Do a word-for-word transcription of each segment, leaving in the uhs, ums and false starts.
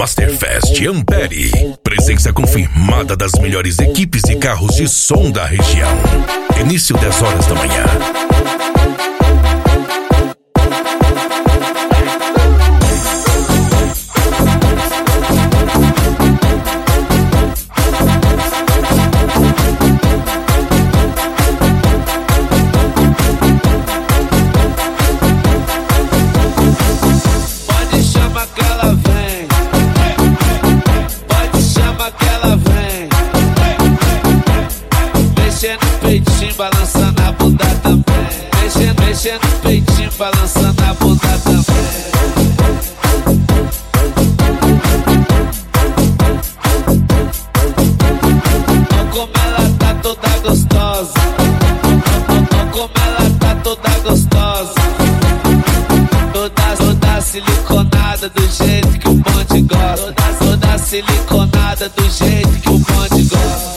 Masterfest Ampere. Presença confirmada das melhores equipes e carros de som da região. Início dez horas da manhã. Balançando a bunda também. Mexendo, mexendo o peitinho, balançando a bunda também. Olha como ela tá toda gostosa. Olha como ela tá toda gostosa. Toda, toda siliconada do jeito que o bonde gosta. Toda, toda siliconada do jeito que o bonde gosta.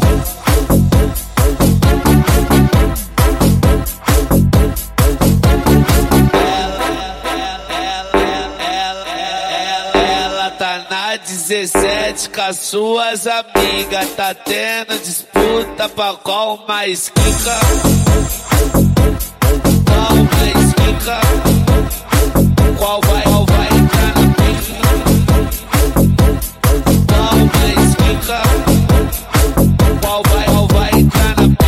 dezessete com as suas amigas, tá tendo disputa pra qual mais quica. Qual mais quica? Qual vai, qual vai entrar na pica? Qual mais quica? Qual vai, qual vai entrar na pica?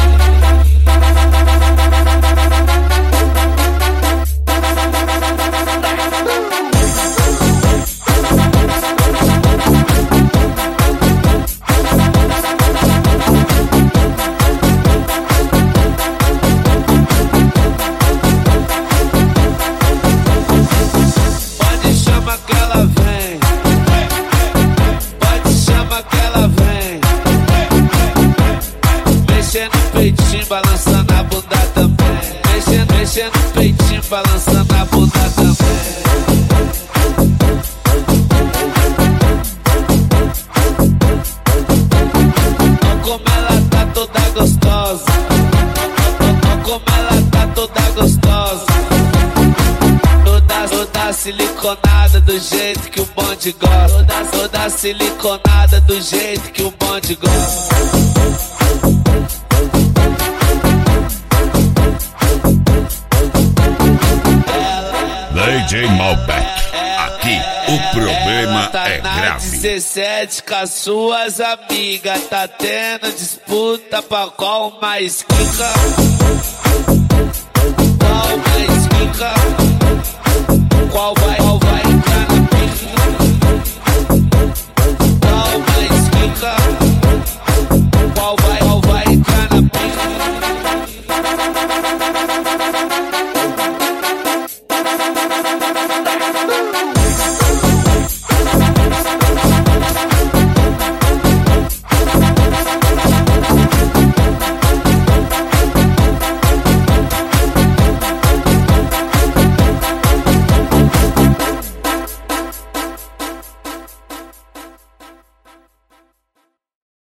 Balançando a bunda também. Mexendo, mexendo o peitinho, balançando a bunda também. Olha como ela tá toda gostosa. Olha como ela tá toda gostosa. Toda, toda siliconada do jeito que o bonde gosta. Toda, toda siliconada do jeito que o bonde gosta. D J Malbec, aqui o problema tá é grave. dezessete com as suas amigas, tá tendo disputa pra qual mais quica. Qual mais quica? Qual vai, qual vai